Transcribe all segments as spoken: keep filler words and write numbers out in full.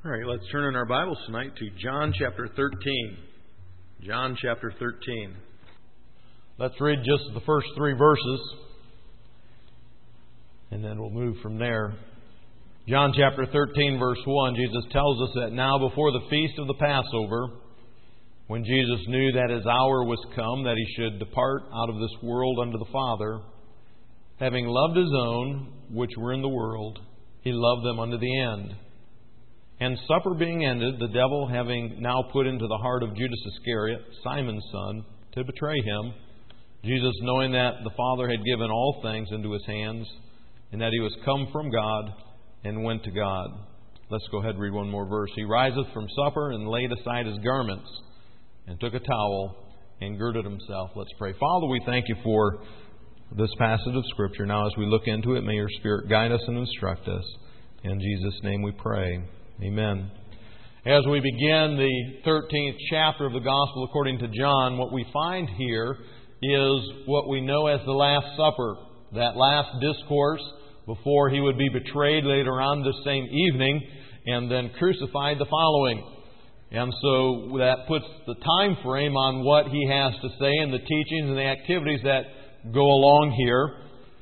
All right, let's turn in our Bibles tonight to John chapter thirteen. John chapter thirteen. Let's read just the first three verses, and then we'll move from there. John chapter thirteen, verse one, Jesus tells us that now before the feast of the Passover, when Jesus knew that His hour was come, that He should depart out of this world unto the Father, having loved His own which were in the world, He loved them unto the end. And supper being ended, the devil having now put into the heart of Judas Iscariot, Simon's son, to betray Him, Jesus, knowing that the Father had given all things into His hands, and that He was come from God, and went to God. Let's go ahead and read one more verse. He riseth from supper, and laid aside His garments, and took a towel, and girded Himself. Let's pray. Father, we thank You for this passage of Scripture. Now as we look into it, may Your Spirit guide us and instruct us. In Jesus' name we pray. Amen. As we begin the thirteenth chapter of the Gospel according to John, what we find here is what we know as the Last Supper. That last discourse before He would be betrayed later on this same evening and then crucified the following. And so that puts the time frame on what He has to say and the teachings and the activities that go along here.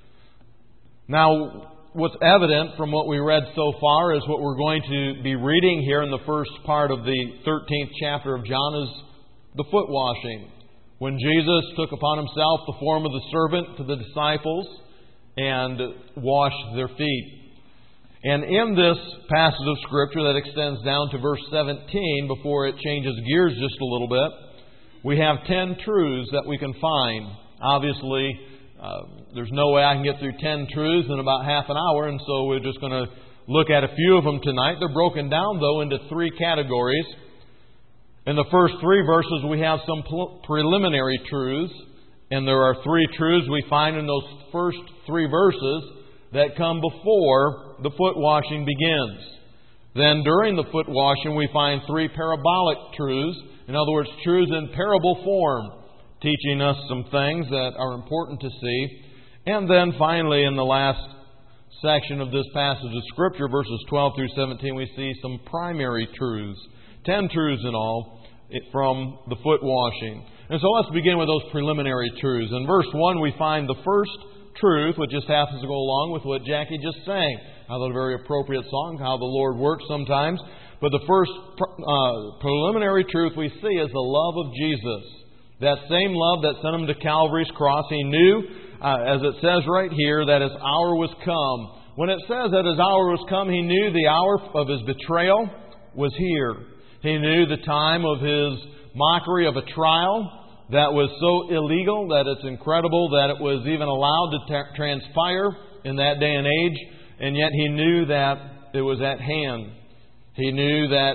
Now, what's evident from what we read so far is what we're going to be reading here in the first part of the thirteenth chapter of John is the foot washing. When Jesus took upon Himself the form of the servant to the disciples and washed their feet. And in this passage of Scripture that extends down to verse seventeen, before it changes gears just a little bit, we have ten truths that we can find. Obviously, Uh, there's no way I can get through ten truths in about half an hour, and so we're just going to look at a few of them tonight. They're broken down, though, into three categories. In the first three verses, we have some pl- preliminary truths, and there are three truths we find in those first three verses that come before the foot washing begins. Then, during the foot washing, we find three parabolic truths, in other words, truths in parable form, teaching us some things that are important to see. And then finally, in the last section of this passage of Scripture, verses twelve through seventeen, we see some primary truths. Ten truths in all from the foot washing. And so let's begin with those preliminary truths. In verse one, we find the first truth, which just happens to go along with what Jackie just sang. Another very appropriate song, how the Lord works sometimes. But the first uh, preliminary truth we see is the love of Jesus. That same love that sent Him to Calvary's cross. He knew, uh, as it says right here, that His hour was come. When it says that His hour was come, He knew the hour of His betrayal was here. He knew the time of His mockery of a trial that was so illegal that it's incredible that it was even allowed to tra- transpire in that day and age. And yet He knew that it was at hand. He knew that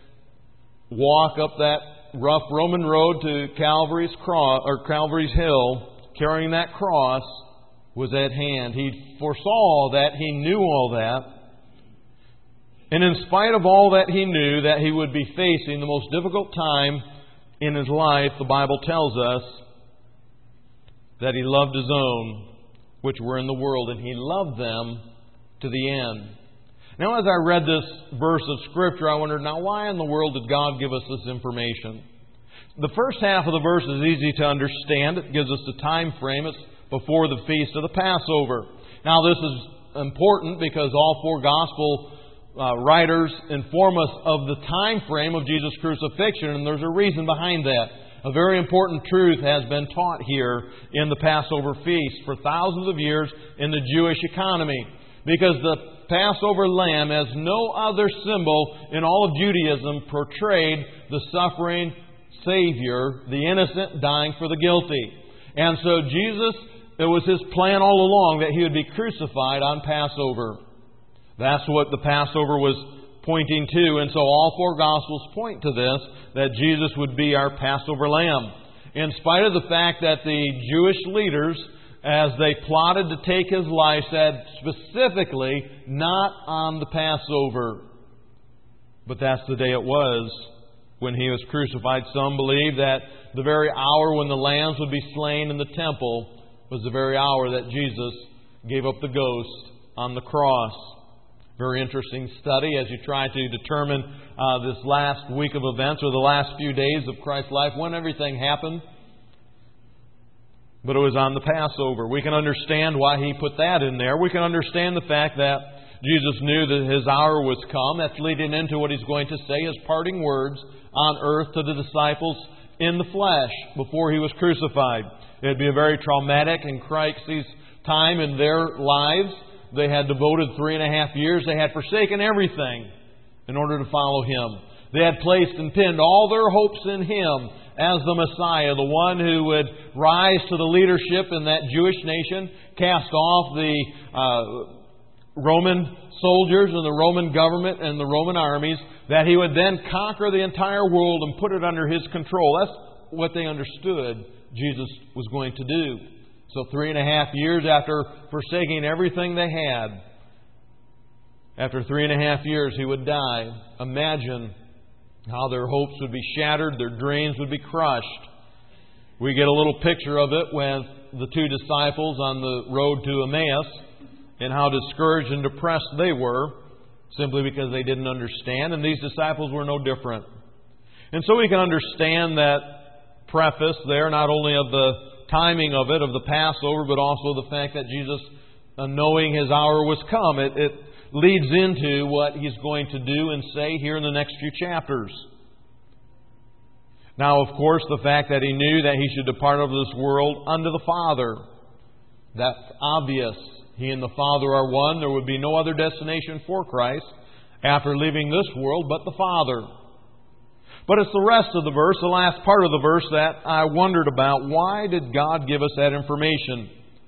walk up that rough Roman road to Calvary's cross or Calvary's hill, carrying that cross, was at hand. He foresaw that. He knew all that. And in spite of all that He knew, that He would be facing the most difficult time in His life, the Bible tells us that He loved His own, which were in the world, and He loved them to the end. Now, as I read this verse of Scripture, I wondered, now why in the world did God give us this information? The first half of the verse is easy to understand. It gives us the time frame. It's before the feast of the Passover. Now, this is important because all four Gospel uh, writers inform us of the time frame of Jesus' crucifixion, and there's a reason behind that. A very important truth has been taught here in the Passover feast for thousands of years in the Jewish economy, because the Passover lamb, as no other symbol in all of Judaism, portrayed the suffering Savior, the innocent dying for the guilty. And so Jesus, it was His plan all along that He would be crucified on Passover. That's what the Passover was pointing to. And so all four Gospels point to this, that Jesus would be our Passover lamb. In spite of the fact that the Jewish leaders, as they plotted to take His life, said specifically, not on the Passover. But that's the day it was when He was crucified. Some believe that the very hour when the lambs would be slain in the temple was the very hour that Jesus gave up the ghost on the cross. Very interesting study as you try to determine uh, this last week of events or the last few days of Christ's life, when everything happened. But it was on the Passover. We can understand why He put that in there. We can understand the fact that Jesus knew that His hour was come. That's leading into what He's going to say, His parting words on earth to the disciples in the flesh before He was crucified. It would be a very traumatic and crisis time in their lives. They had devoted three and a half years. They had forsaken everything in order to follow Him. They had placed and pinned all their hopes in Him as the Messiah, the one who would rise to the leadership in that Jewish nation, cast off the uh, Roman soldiers and the Roman government and the Roman armies, that He would then conquer the entire world and put it under His control. That's what they understood Jesus was going to do. So three and a half years after forsaking everything they had, after three and a half years He would die. Imagine how their hopes would be shattered, their dreams would be crushed. We get a little picture of it with the two disciples on the road to Emmaus and how discouraged and depressed they were simply because they didn't understand. And these disciples were no different. And so we can understand that preface there, not only of the timing of it, of the Passover, but also the fact that Jesus, uh, knowing His hour was come, it, it leads into what He's going to do and say here in the next few chapters. Now, of course, the fact that He knew that He should depart of this world unto the Father, that's obvious. He and the Father are one. There would be no other destination for Christ after leaving this world but the Father. But it's the rest of the verse, the last part of the verse, that I wondered about. Why did God give us that information?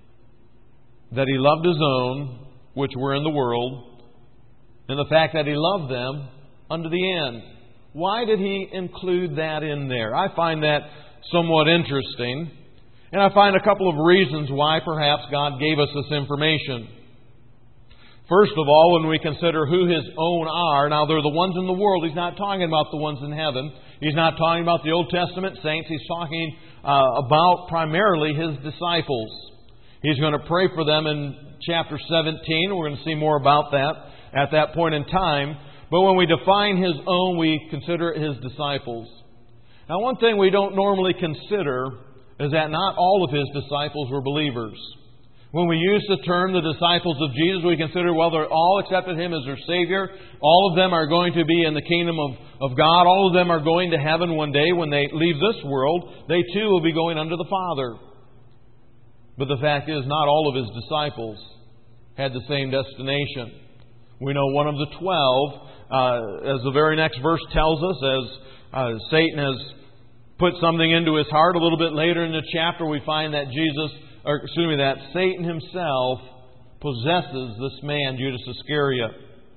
That He loved His own, which were in the world, and the fact that He loved them unto the end. Why did He include that in there? I find that somewhat interesting. And I find a couple of reasons why perhaps God gave us this information. First of all, when we consider who His own are, now they're the ones in the world. He's not talking about the ones in heaven. He's not talking about the Old Testament saints. He's talking uh, about primarily His disciples. He's going to pray for them in chapter seventeen. We're going to see more about that at that point in time. But when we define His own, we consider it His disciples. Now, one thing we don't normally consider is that not all of His disciples were believers. When we use the term the disciples of Jesus, we consider, well, they're all accepted Him as their Savior. All of them are going to be in the kingdom of, of God. All of them are going to heaven one day when they leave this world. They too will be going unto the Father. But the fact is, not all of His disciples had the same destination. We know one of the twelve, uh, as the very next verse tells us, as uh, Satan has put something into his heart. A little bit later in the chapter, we find that Jesus... or excuse me, that Satan himself possesses this man, Judas Iscariot.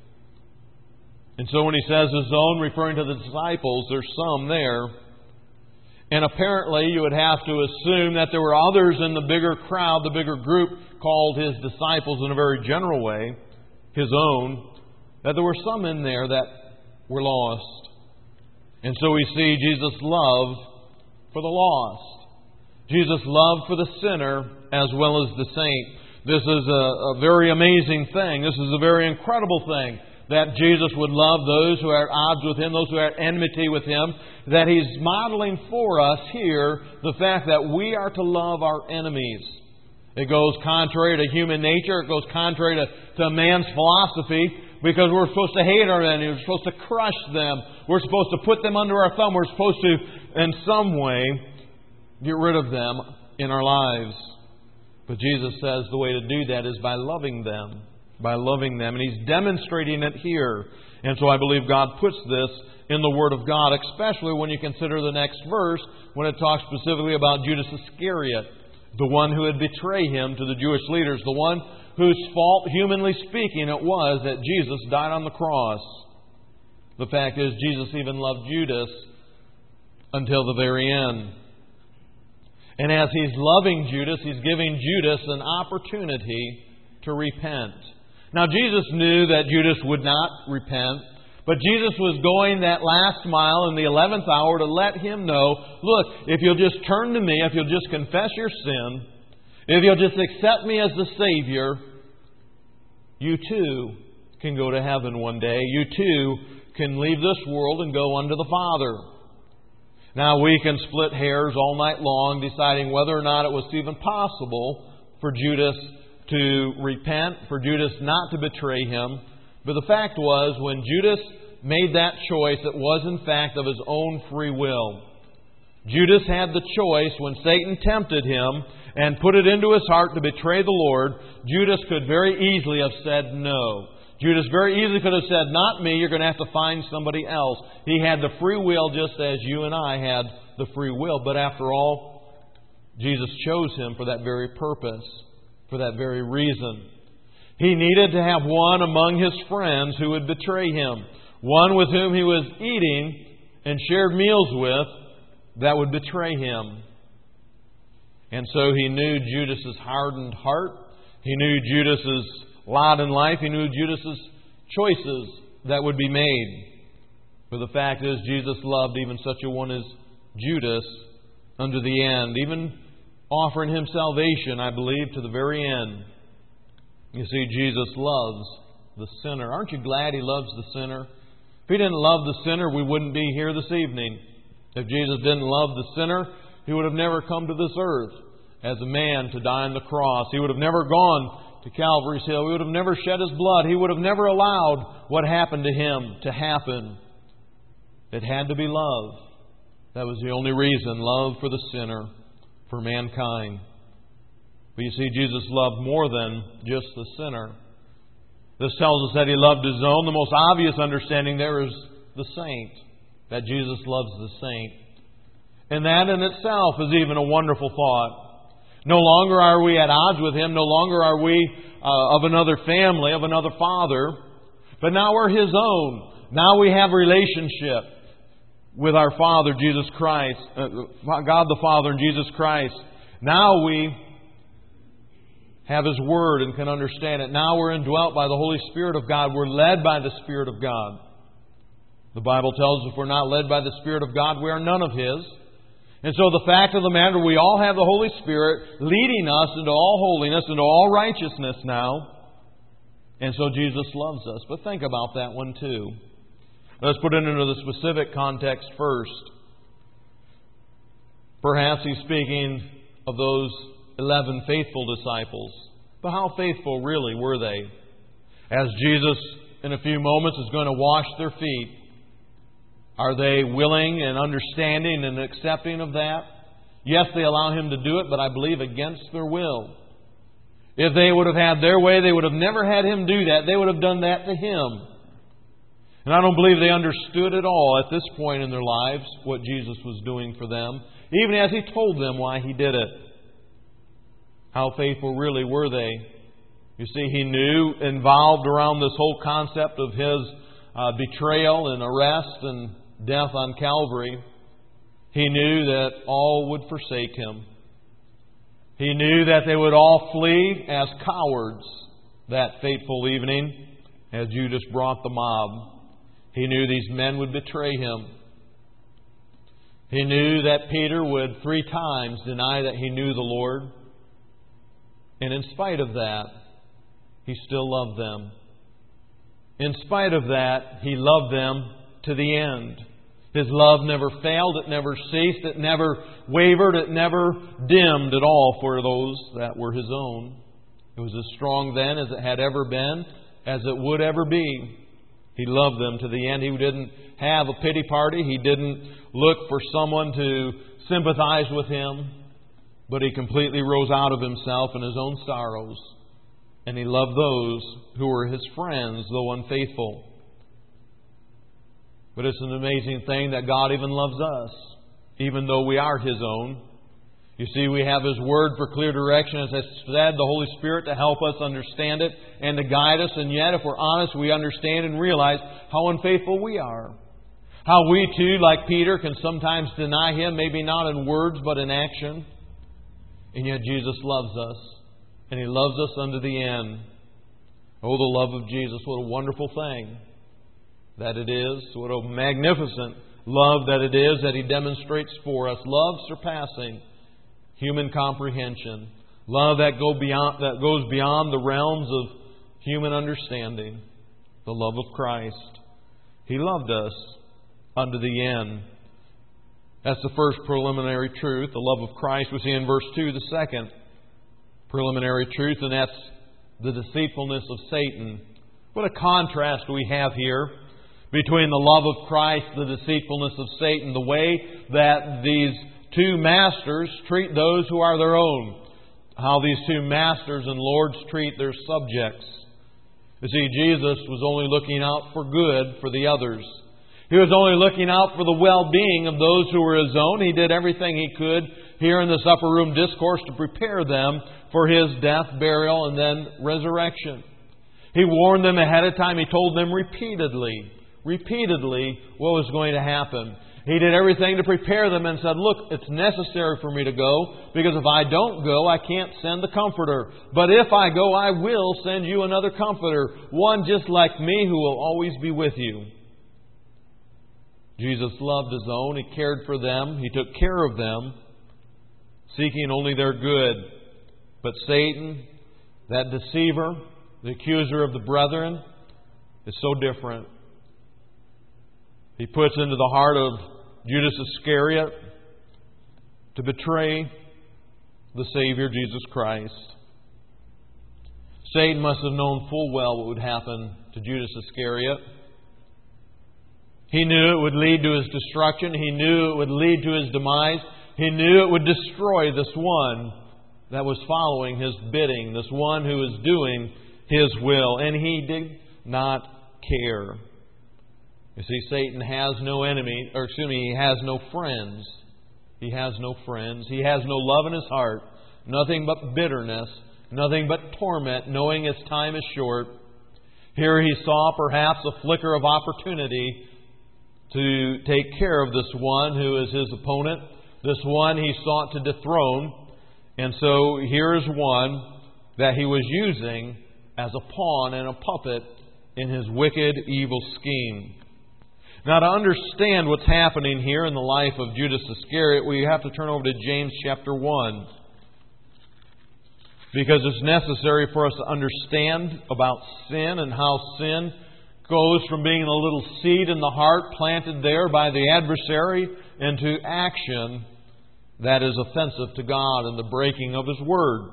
And so when he says His own, referring to the disciples, there's some there. And apparently you would have to assume that there were others in the bigger crowd, the bigger group, called His disciples in a very general way, His own, that there were some in there that were lost. And so we see Jesus' love for the lost. Jesus' love for the sinner as well as the saint. This is a, a very amazing thing. This is a very incredible thing, that Jesus would love those who are at odds with Him, those who are at enmity with Him, that He's modeling for us here the fact that we are to love our enemies. It goes contrary to human nature. It goes contrary to, to man's philosophy, because we're supposed to hate our enemies. We're supposed to crush them. We're supposed to put them under our thumb. We're supposed to, in some way, get rid of them in our lives. But Jesus says the way to do that is by loving them. By loving them. And He's demonstrating it here. And so I believe God puts this in the Word of God, especially when you consider the next verse, when it talks specifically about Judas Iscariot, the one who would betray Him to the Jewish leaders, the one whose fault, humanly speaking, it was that Jesus died on the cross. The fact is, Jesus even loved Judas until the very end. And as He's loving Judas, He's giving Judas an opportunity to repent. Now, Jesus knew that Judas would not repent, but Jesus was going that last mile in the eleventh hour to let him know, look, if you'll just turn to me, if you'll just confess your sin, if you'll just accept me as the Savior, you too can go to heaven one day. You too can leave this world and go unto the Father. Now we can split hairs all night long deciding whether or not it was even possible for Judas to repent, for Judas not to betray Him. But the fact was, when Judas made that choice, it was in fact of his own free will. Judas had the choice when Satan tempted him and put it into his heart to betray the Lord. Judas could very easily have said no. Judas very easily could have said, not me, you're going to have to find somebody else. He had the free will just as you and I had the free will. But after all, Jesus chose him for that very purpose, for that very reason. He needed to have one among his friends who would betray him, one with whom he was eating and shared meals with that would betray him. And so he knew Judas's hardened heart. He knew Judas's lot in life. He knew Judas's choices that would be made. For the fact is, Jesus loved even such a one as Judas unto the end, even offering him salvation, I believe, to the very end. You see, Jesus loves the sinner. Aren't you glad He loves the sinner? If He didn't love the sinner, we wouldn't be here this evening. If Jesus didn't love the sinner, He would have never come to this earth as a man to die on the cross. He would have never gone to Calvary's Hill. He would have never shed His blood. He would have never allowed what happened to Him to happen. It had to be love. That was the only reason. Love for the sinner, for mankind. But you see, Jesus loved more than just the sinner. This tells us that He loved His own. The most obvious understanding there is the saint, that Jesus loves the saint. And that in itself is even a wonderful thought. No longer are we at odds with Him. No longer are we uh, of another family, of another father. But now we're His own. Now we have a relationship with our Father, Jesus Christ. Uh, God the Father and Jesus Christ. Now we have His Word and can understand it. Now we're indwelt by the Holy Spirit of God. We're led by the Spirit of God. The Bible tells us if we're not led by the Spirit of God, we are none of His. And so the fact of the matter, we all have the Holy Spirit leading us into all holiness, into all righteousness now. And so Jesus loves us. But think about that one too. Let's put it into the specific context first. Perhaps He's speaking of those eleven faithful disciples. But how faithful really were they? As Jesus in a few moments is going to wash their feet, are they willing and understanding and accepting of that? Yes, they allow Him to do it, but I believe against their will. If they would have had their way, they would have never had Him do that. They would have done that to Him. And I don't believe they understood at all at this point in their lives what Jesus was doing for them, even as He told them why He did it. How faithful really were they? You see, He knew, involved around this whole concept of His uh, betrayal and arrest and death on Calvary, He knew that all would forsake Him. He knew that they would all flee as cowards that fateful evening as Judas brought the mob. He knew these men would betray Him. He knew that Peter would three times deny that he knew the Lord. And in spite of that, He still loved them. In spite of that, He loved them to the end. His love never failed, it never ceased, it never wavered, it never dimmed at all for those that were His own. It was as strong then as it had ever been, as it would ever be. He loved them to the end. He didn't have a pity party. He didn't look for someone to sympathize with Him. But He completely rose out of Himself and His own sorrows. And He loved those who were His friends, though unfaithful. But it's an amazing thing that God even loves us, even though we are His own. You see, we have His Word for clear direction, as I said, the Holy Spirit to help us understand it and to guide us. And yet, if we're honest, we understand and realize how unfaithful we are. How we too, like Peter, can sometimes deny Him, maybe not in words, but in action. And yet Jesus loves us. And He loves us unto the end. Oh, the love of Jesus, what a wonderful thing that it is. What a magnificent love that it is that He demonstrates for us. Love surpassing human comprehension. Love that go beyond that goes beyond the realms of human understanding. the love of Christ. He loved us unto the end. That's the first preliminary truth, the love of Christ. We see in verse two the second preliminary truth, and that's the deceitfulness of Satan. What a contrast we have here between the love of Christ, the deceitfulness of Satan, the way that these two masters treat those who are their own, how these two masters and lords treat their subjects. You see, Jesus was only looking out for good for the others. He was only looking out for the well-being of those who were His own. He did everything He could here in this upper room discourse to prepare them for His death, burial, and then resurrection. He warned them ahead of time. He told them repeatedly, repeatedly what was going to happen. He did everything to prepare them and said, look, it's necessary for me to go, because if I don't go, I can't send the Comforter. But if I go, I will send you another Comforter, one just like me who will always be with you. Jesus loved His own. He cared for them. He took care of them, seeking only their good. But Satan, that deceiver, the accuser of the brethren, is so different. He puts into the heart of Judas Iscariot to betray the Savior, Jesus Christ. Satan must have known full well what would happen to Judas Iscariot. He knew it would lead to his destruction. He knew it would lead to his demise. He knew it would destroy this one that was following His bidding, this one who was doing His will. And he did not care. You see, Satan has no enemy, or excuse me, he has no friends. He has no friends. He has no love in his heart. Nothing but bitterness. Nothing but torment, knowing his time is short. Here he saw perhaps a flicker of opportunity to take care of this one who is his opponent, this one he sought to dethrone. And so here is one that he was using as a pawn and a puppet in his wicked, evil scheme. Now, to understand what's happening here in the life of Judas Iscariot, we have to turn over to James chapter one. Because it's necessary for us to understand about sin and how sin goes from being a little seed in the heart planted there by the adversary into action that is offensive to God and the breaking of His Word.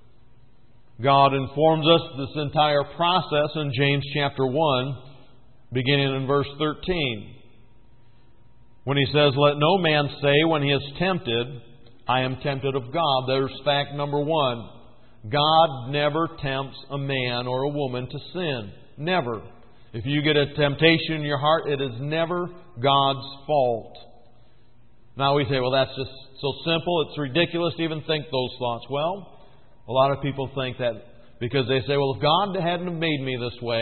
God informs us this entire process in James chapter one, beginning in verse thirteen. When he says, let no man say when he is tempted, I am tempted of God. There's fact number one. God never tempts a man or a woman to sin. Never. If you get a temptation in your heart, it is never God's fault. Now we say, well, that's just so simple, it's ridiculous to even think those thoughts. Well, a lot of people think that because they say, well, if God hadn't have made me this way,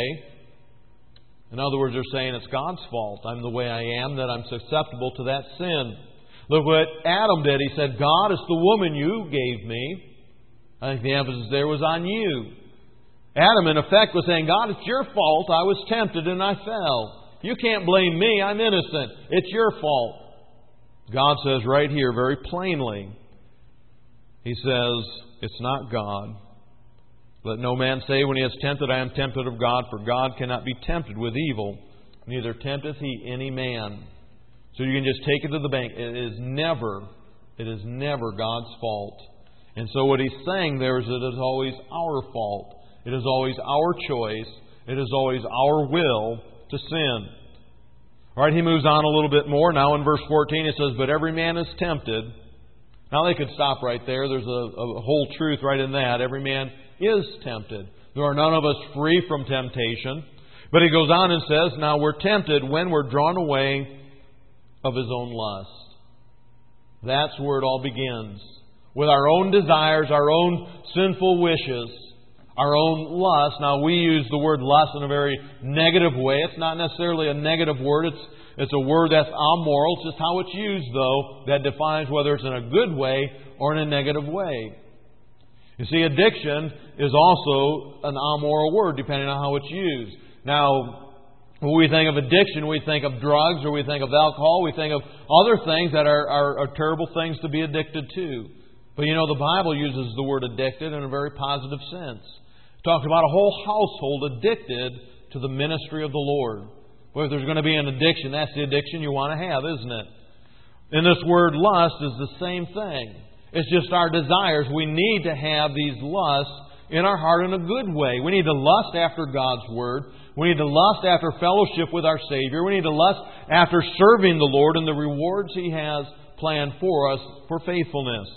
in other words, they're saying it's God's fault. I'm the way I am, that I'm susceptible to that sin. Look what Adam did. He said, God, it's the woman you gave me. I think the emphasis there was on you. Adam, in effect, was saying, God, it's your fault. I was tempted and I fell. You can't blame me. I'm innocent. It's your fault. God says right here very plainly, He says, it's not God. Let no man say when he is tempted, I am tempted of God, for God cannot be tempted with evil, neither tempteth He any man. So you can just take it to the bank. It is never, it is never God's fault. And so what He's saying there is that it is always our fault. It is always our choice. It is always our will to sin. All right, He moves on a little bit more. Now in verse fourteen it says, but every man is tempted. Now they could stop right there. There's a, a whole truth right in that. Every man is tempted. There are none of us free from temptation. But He goes on and says, now we're tempted when we're drawn away of His own lust. That's where it all begins. With our own desires, our own sinful wishes, our own lust. Now we use the word lust in a very negative way. It's not necessarily a negative word. It's it's a word that's amoral. It's just how it's used, though, that defines whether it's in a good way or in a negative way. You see, addiction is also an amoral word, depending on how it's used. Now, when we think of addiction, we think of drugs, or we think of alcohol, we think of other things that are, are, are terrible things to be addicted to. But you know, the Bible uses the word addicted in a very positive sense. It talks about a whole household addicted to the ministry of the Lord. Well, if there's going to be an addiction, that's the addiction you want to have, isn't it? And this word lust is the same thing. It's just our desires. We need to have these lusts in our heart in a good way. We need to lust after God's Word. We need to lust after fellowship with our Savior. We need to lust after serving the Lord and the rewards He has planned for us for faithfulness.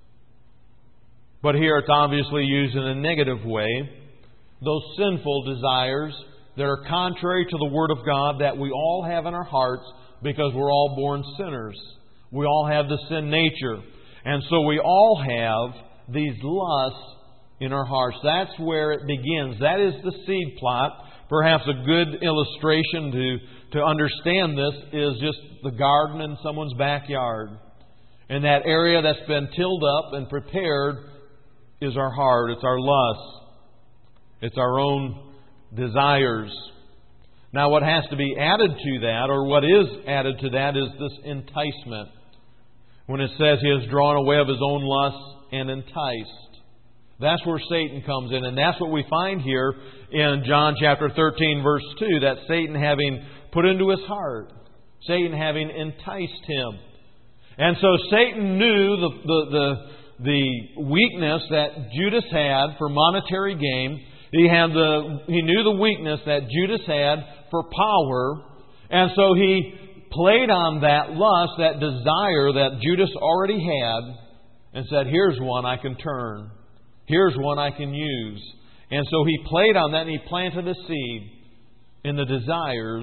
But here it's obviously used in a negative way. Those sinful desires that are contrary to the Word of God that we all have in our hearts because we're all born sinners. We all have the sin nature. And so we all have these lusts in our hearts. That's where it begins. That is the seed plot. Perhaps a good illustration to, to understand this is just the garden in someone's backyard. And that area that's been tilled up and prepared is our heart. It's our lust. It's our own desires. Now what has to be added to that, or what is added to that, is this enticement. When it says He has drawn away of His own lusts and enticed. That's where Satan comes in. And that's what we find here in John chapter thirteen verse two. That Satan having put into his heart. Satan having enticed him. And so Satan knew the, the, the, the weakness that Judas had for monetary gain. He had the he knew the weakness that Judas had for power. And so he played on that lust, that desire that Judas already had, and said, here's one I can turn. Here's one I can use. And so he played on that and he planted a seed in the desires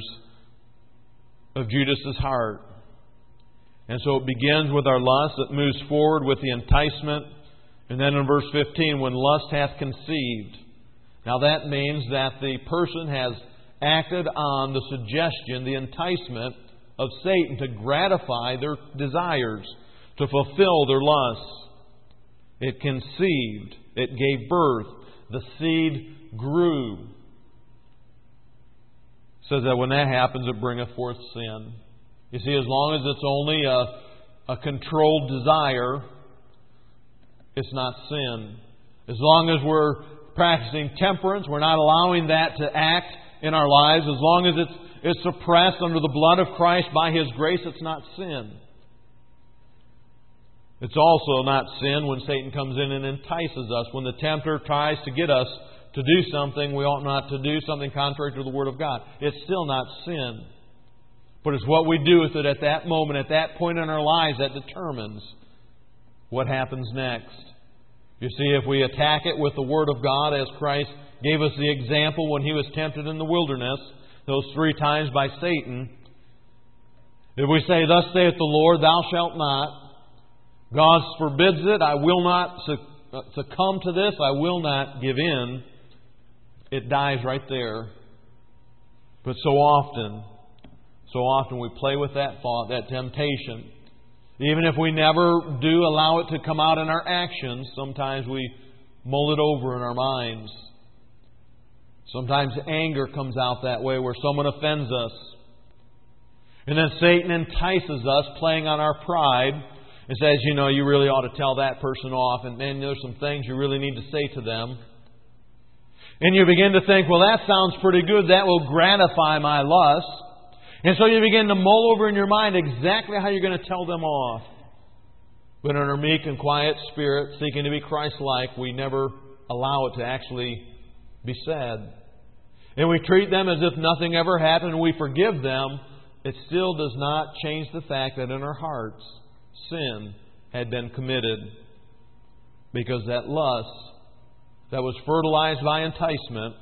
of Judas's heart. And so it begins with our lust. It moves forward with the enticement. And then in verse fifteen, when lust hath conceived. Now that means that the person has acted on the suggestion, the enticement of Satan to gratify their desires, to fulfill their lusts. It conceived. It gave birth. The seed grew. It says that when that happens, it bringeth forth sin. You see, as long as it's only a, a controlled desire, it's not sin. As long as we're practicing temperance, we're not allowing that to act in our lives. As long as it's it's suppressed under the blood of Christ by His grace, it's not sin. It's also not sin when Satan comes in and entices us. When the tempter tries to get us to do something we ought not to do, something contrary to the Word of God. It's still not sin. But it's what we do with it at that moment, at that point in our lives, that determines what happens next. You see, if we attack it with the Word of God, as Christ gave us the example when He was tempted in the wilderness, those three times by Satan, if we say, thus saith the Lord, thou shalt not, God forbids it, I will not succumb to this, I will not give in, it dies right there. But so often, so often we play with that thought, that temptation. Even if we never do allow it to come out in our actions, sometimes we mull it over in our minds. Sometimes anger comes out that way where someone offends us. And then Satan entices us, playing on our pride, and says, you know, you really ought to tell that person off. And man, there's some things you really need to say to them. And you begin to think, well, that sounds pretty good. That will gratify my lust. And so you begin to mull over in your mind exactly how you're going to tell them off. But in our meek and quiet spirit, seeking to be Christ-like, we never allow it to actually be said. And we treat them as if nothing ever happened and we forgive them. It still does not change the fact that in our hearts, sin had been committed. Because that lust that was fertilized by enticement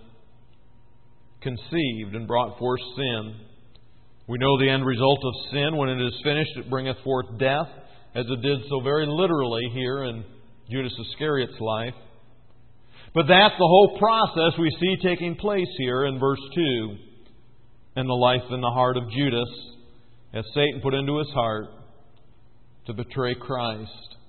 conceived and brought forth sin. We know the end result of sin. When it is finished, it bringeth forth death, as it did so very literally here in Judas Iscariot's life. But that's the whole process we see taking place here in verse two. And the life and the heart of Judas, as Satan put into his heart to betray Christ.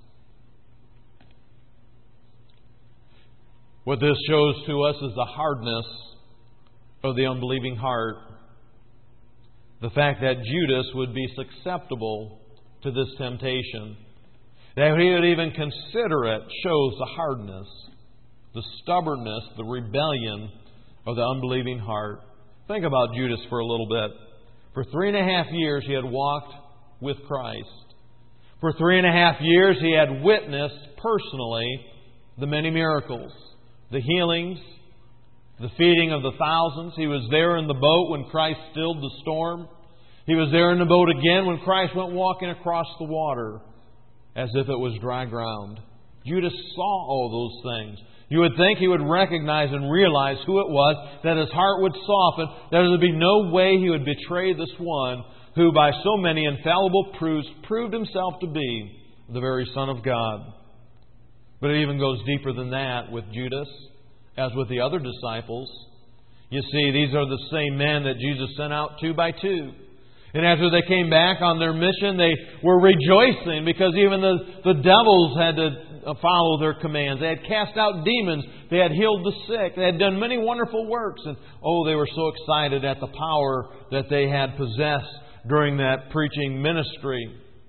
What this shows to us is the hardness of the unbelieving heart. The fact that Judas would be susceptible to this temptation. That he would even consider it shows the hardness, the stubbornness, the rebellion of the unbelieving heart. Think about Judas for a little bit. For three and a half years he had walked with Christ. For three and a half years he had witnessed personally the many miracles, the healings, the feeding of the thousands. He was there in the boat when Christ stilled the storm. He was there in the boat again when Christ went walking across the water as if it was dry ground. Judas saw all those things. You would think he would recognize and realize who it was, that his heart would soften, that there would be no way he would betray this one who by so many infallible proofs proved himself to be the very Son of God. But it even goes deeper than that with Judas, as with the other disciples. You see, these are the same men that Jesus sent out two by two. And after they came back on their mission, they were rejoicing because even the, the devils had to follow their commands. They had cast out demons. They had healed the sick. They had done many wonderful works. And oh, they were so excited at the power that they had possessed during that preaching ministry.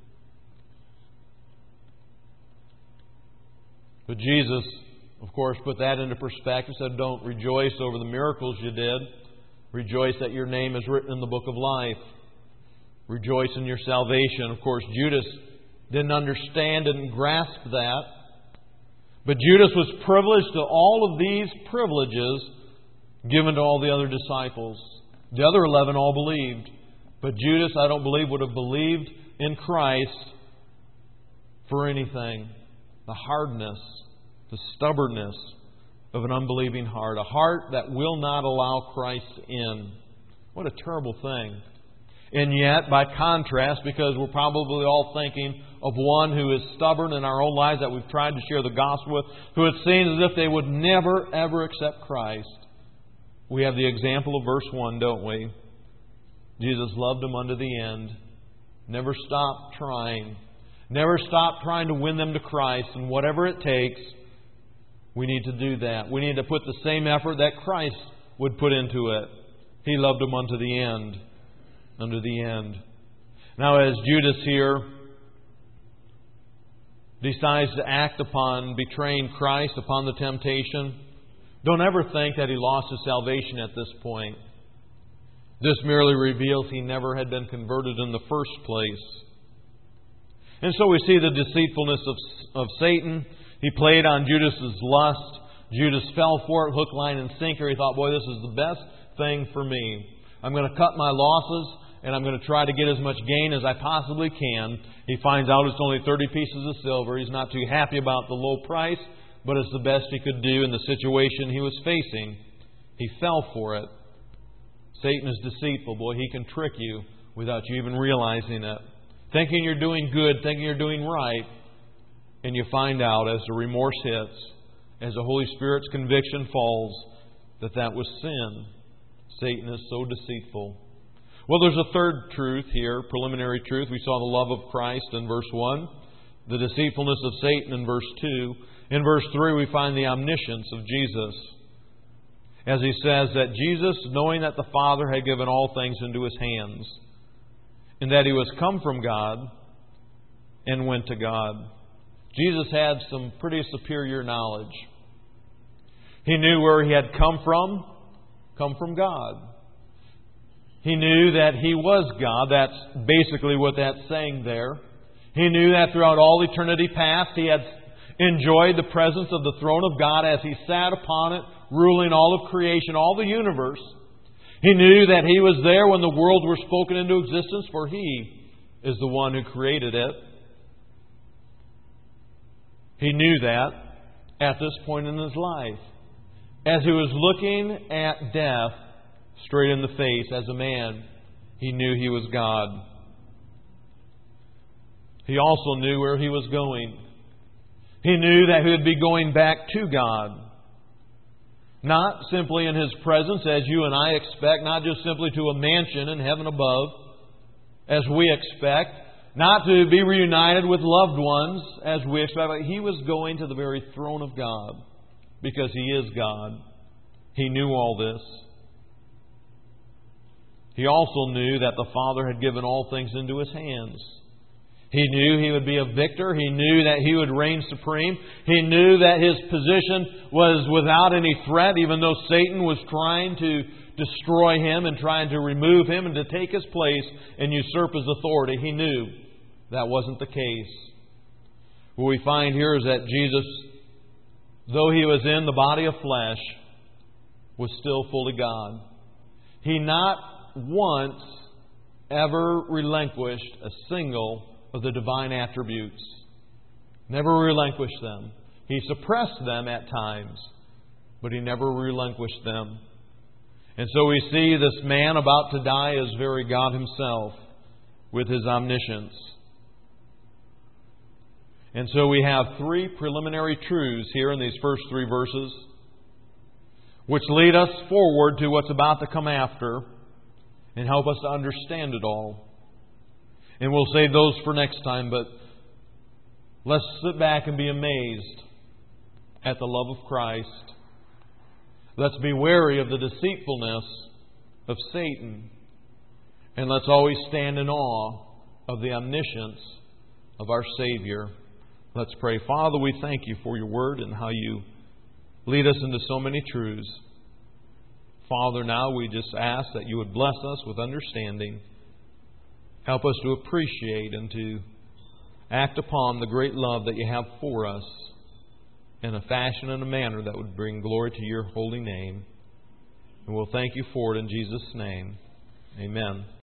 But Jesus, of course, put that into perspective. Said, don't rejoice over the miracles you did. Rejoice that your name is written in the book of life. Rejoice in your salvation. Of course, Judas didn't understand, didn't grasp that. But Judas was privileged to all of these privileges given to all the other disciples. The other eleven all believed. But Judas, I don't believe, would have believed in Christ for anything. The hardness, the stubbornness of an unbelieving heart. A heart that will not allow Christ in. What a terrible thing. And yet, by contrast, because we're probably all thinking of one who is stubborn in our own lives that we've tried to share the gospel with, who it seems as if they would never, ever accept Christ. We have the example of verse one, don't we? Jesus loved them unto the end. Never stopped trying. Never stopped trying to win them to Christ. And whatever it takes, we need to do that. We need to put the same effort that Christ would put into it. He loved them unto the end. Unto the end. Now, as Judas here decides to act upon betraying Christ, upon the temptation, don't ever think that he lost his salvation at this point. This merely reveals he never had been converted in the first place. And so we see the deceitfulness of, of Satan. He played on Judas's lust. Judas fell for it, hook, line, and sinker. He thought, boy, this is the best thing for me. I'm going to cut my losses, and I'm going to try to get as much gain as I possibly can. He finds out it's only thirty pieces of silver. He's not too happy about the low price, but it's the best he could do in the situation he was facing. He fell for it. Satan is deceitful. Boy, he can trick you without you even realizing it. Thinking you're doing good, thinking you're doing right, and you find out as the remorse hits, as the Holy Spirit's conviction falls, that that was sin. Satan is so deceitful. Well, there's a third truth here, preliminary truth. We saw the love of Christ in verse one, the deceitfulness of Satan in verse two. In verse three, we find the omniscience of Jesus. As he says that Jesus, knowing that the Father had given all things into His hands, and that He was come from God and went to God. Jesus had some pretty superior knowledge. He knew where He had come from, come from God. He knew that He was God. That's basically what that's saying there. He knew that throughout all eternity past, He had enjoyed the presence of the throne of God as He sat upon it, ruling all of creation, all the universe. He knew that He was there when the worlds were spoken into existence, for He is the one who created it. He knew that at this point in His life. As He was looking at death straight in the face as a man, He knew He was God. He also knew where He was going. He knew that He would be going back to God. Not simply in His presence, as you and I expect, not just simply to a mansion in heaven above, as we expect, not to be reunited with loved ones, as we expect, but He was going to the very throne of God, because He is God. He knew all this. He also knew that the Father had given all things into His hands. He knew He would be a victor. He knew that He would reign supreme. He knew that His position was without any threat, even though Satan was trying to destroy Him and trying to remove Him and to take His place and usurp His authority. He knew that wasn't the case. What we find here is that Jesus, though He was in the body of flesh, was still fully God. He not once ever relinquished a single of the divine attributes. Never relinquished them. He suppressed them at times, but He never relinquished them. And so we see this man about to die as very God Himself with His omniscience. And so we have three preliminary truths here in these first three verses, which lead us forward to what's about to come after and help us to understand it all. And we'll save those for next time, but let's sit back and be amazed at the love of Christ. Let's be wary of the deceitfulness of Satan. And let's always stand in awe of the omniscience of our Savior. Let's pray. Father, we thank You for Your Word and how You lead us into so many truths. Father, now we just ask that You would bless us with understanding. Help us to appreciate and to act upon the great love that You have for us in a fashion and a manner that would bring glory to Your holy name. And we'll thank You for it in Jesus' name. Amen.